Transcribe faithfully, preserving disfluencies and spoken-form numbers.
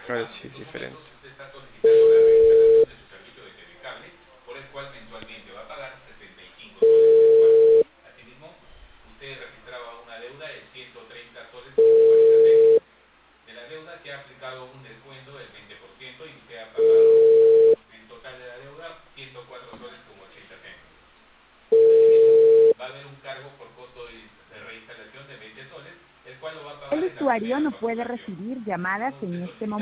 Claro, sí, es diferente. Usted está solicitando la reinstalación de su servicio de telecable, por el cual mensualmente va a pagar sesenta y cinco soles mensuales. Asimismo, usted registraba una deuda de ciento treinta soles con cuarenta céntimos. De la deuda se ha aplicado un descuento del veinte por ciento y usted ha pagado en total de la deuda ciento cuatro soles con ochenta céntimos. Asimismo, va a haber un cargo por costo de reinstalación de veinte soles, el cual lo va a El pagar en la usuario primera no puede facturación. recibir llamadas Asimismo, en usted este solicita